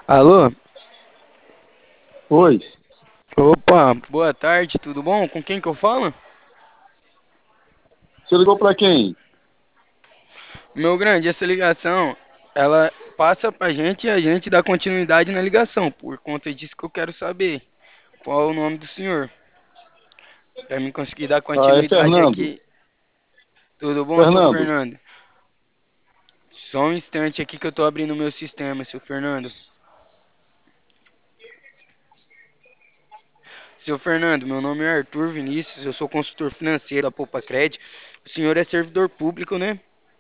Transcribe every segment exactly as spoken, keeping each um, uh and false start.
Alô? Oi, Opa, boa tarde, tudo bom? Com quem que eu falo? você ligou para quem? Meu grande, essa ligação, ela passa pra gente e a gente dá continuidade na ligação. Por conta disso que eu quero saber qual é o nome do senhor. Pra mim conseguir dar Ah, é continuidade Fernando. aqui. Tudo bom, seu Fernando, Fernando? Só um instante aqui que eu tô abrindo o meu sistema, seu Fernando. Seu Fernando, meu nome é Arthur Vinícius, eu sou consultor financeiro da Poupa Cred. O senhor é servidor público, né?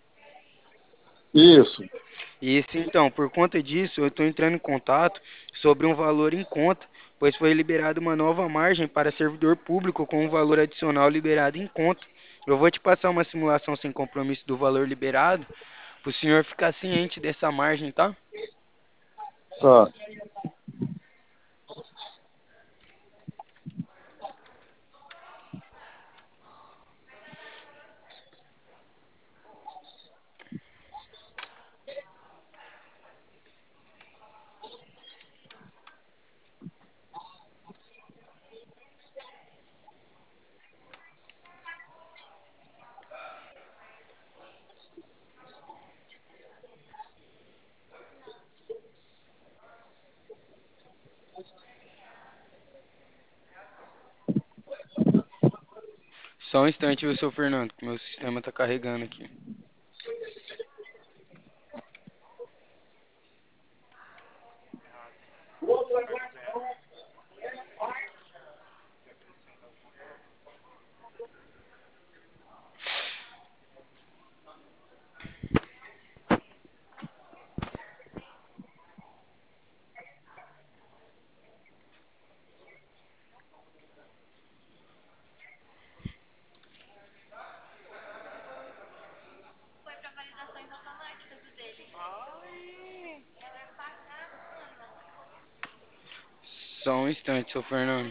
isso. Isso, então, por conta disso, eu estou entrando em contato sobre um valor em conta, pois foi liberada uma nova margem para servidor público com um valor adicional liberado em conta. Eu vou te passar uma simulação sem compromisso do valor liberado, para o senhor ficar ciente dessa margem, tá? Tá. Só um instante, viu, seu Fernando, que meu sistema está carregando aqui. Só um instante, seu Fernando.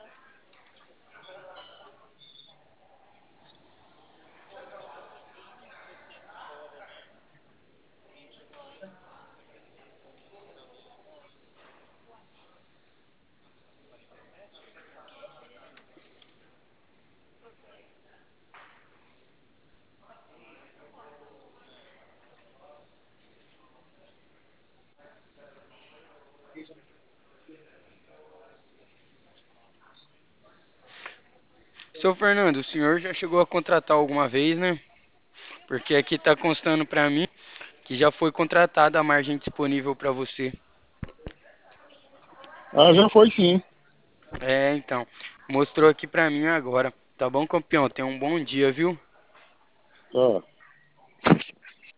Seu Fernando, o senhor já chegou a contratar alguma vez, né? Porque aqui está constando para mim que já foi contratada a margem disponível para você. Ah, já foi sim. É, então, mostrou aqui pra mim agora. Tá bom, campeão? Tenha um bom dia, viu? Tá.